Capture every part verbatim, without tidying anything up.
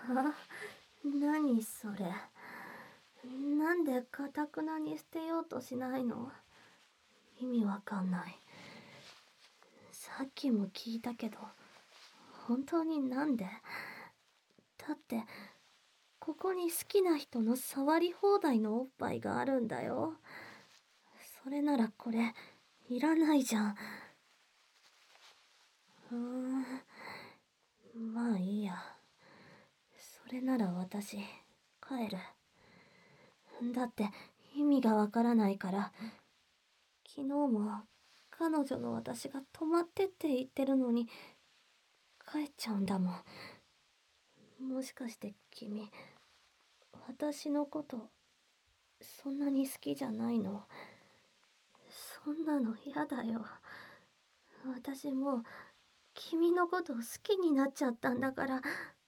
あ、何それ。なんでかたくなに捨てようとしないの？意味わかんない。さっきも聞いたけど、本当になんで？だって、ここに好きな人の触り放題のおっぱいがあるんだよ。それならこれ、いらないじゃん。うーん、まあいいや。それなら私、帰る。だって意味がわからないから。昨日も彼女の私が泊まってって言ってるのに帰っちゃうんだもん。もしかして君、私のことそんなに好きじゃないの？そんなの嫌だよ。私もう君のこと好きになっちゃったんだから。だ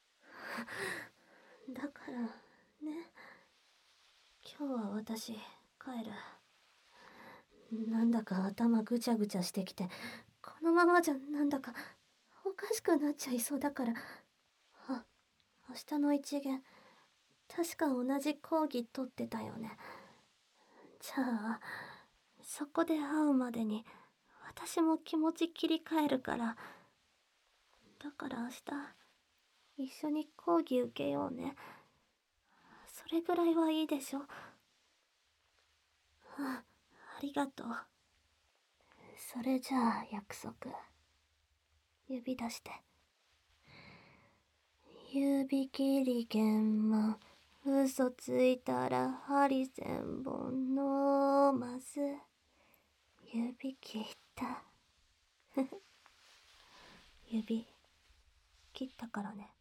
からね、今日は私帰る。なんだか頭ぐちゃぐちゃしてきて、このままじゃなんだかおかしくなっちゃいそうだから。あ、明日の一限、確か同じ講義取ってたよね。じゃあ、そこで会うまでに私も気持ち切り替えるから。だから明日、一緒に講義受けようね。それぐらいはいいでしょ。うん、ありがとう。それじゃあ約束。指出して。指切り剣も嘘ついたら針千本のまず指切った。指切ったからね。